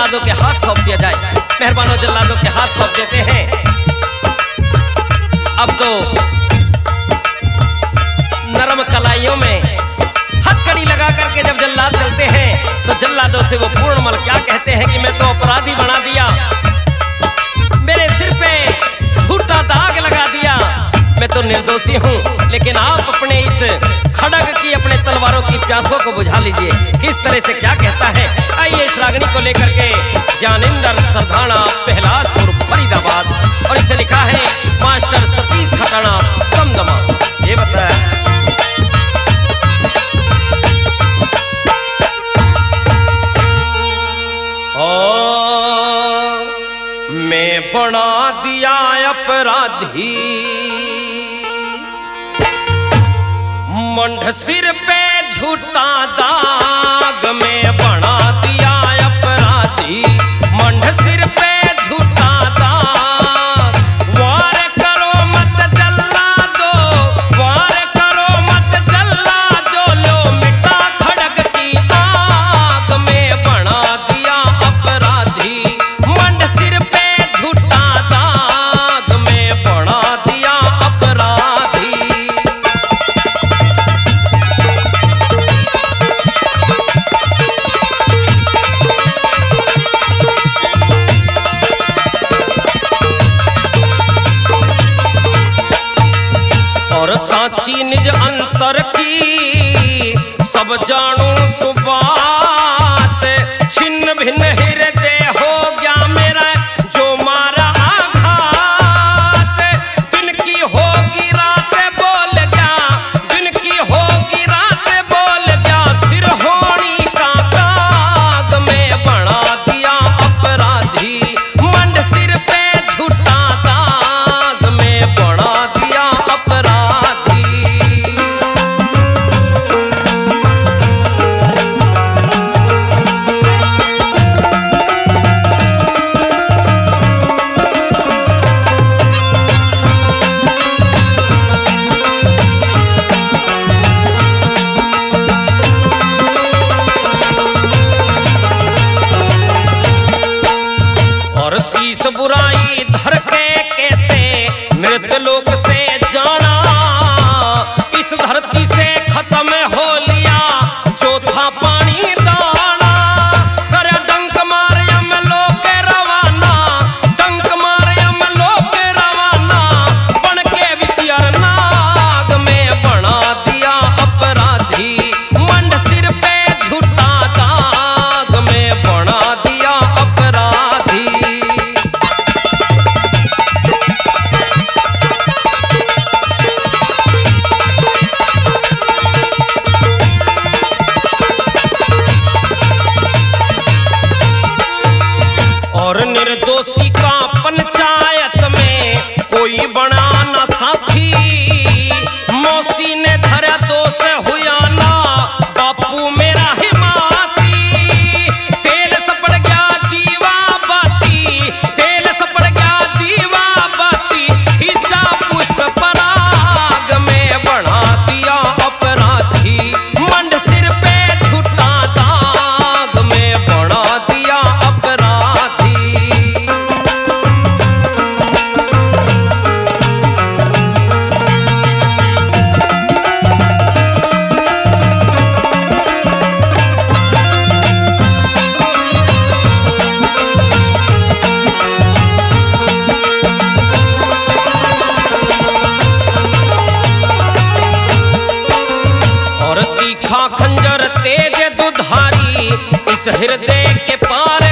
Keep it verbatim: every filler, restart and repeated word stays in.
जल्लादों के हाथ सौंप दिया जाए। मेहरबानों जल्लादों के हाथ सौंप देते हैं। अब तो नरम कलाइयों में हथकड़ी लगा करके जब जल्लाद चलते हैं तो जल्लादों से वो पूर्णमल क्या कहते हैं कि मैं तो अपराधी बना दिया, मेरे सिर पे झूठा दाग लगा दिया, मैं तो निर्दोषी हूँ। लेकिन आप अपने इस खड़ग की, अपने तलवारों की प्यासों को बुझा लीजिए। किस तरह से क्या कहता है, आइए इस रागनी को लेकर के ज्ञानेंद्र सरधाना पहलाजपुर फरीदाबाद, और इसे लिखा है मास्टर सतीश खटाना दमदमा। ये बताया मैं बना दिया अपराधी, मंड सिर पे झूठा दाग में बना दिया अपराधी, मंड सिर पे झूठा दाग। वार करो मत जल्ला दो, वार करो मत जल्ला दो, लो मिटा खड़ग की आग में बना दिया अपराधी, मंड सिर पे झूठा दाग में बना दिया अपराधी। और साची निज अंतर की सब जानू सुबात, छिन्न भिन्न हृदय हो गया मेरा जो मारा आघात। दिन की होगी रात बोल गया, दिन की होगी रात बोल गया, सिर होनी का काग में बना दिया अपराधी, मंड सिर पे झूठा दाग में बना दिया अपराधी। और शीश बुराई धर के कैसे मृत लोक से जाना, इस धरती से खत्म हो लिया जो था पानी दाना। कर डंक मार यम लोक रवाना, डंक मार यम लोक रवाना, बन के विषयर नाग में बना दिया अपराधी, मंड सिर पे झूठा दाग में बना दिया अपराधी। और निर्दोषी का पंचायत में कोई बना न साथी, मौसी ने धरा दोष हुआ ना बापू मेरा हिमाती। तेल सपड़ गया दीवा बाती, तेल सपड़ गया दीवा बाती, खींचा पुष्प पराग में बना दिया अपराधी, मंड सिर पे झूठा दाग में बना दिया अपराधी। और तीखा खंजर तेज दुधारी, इस हृदय के पार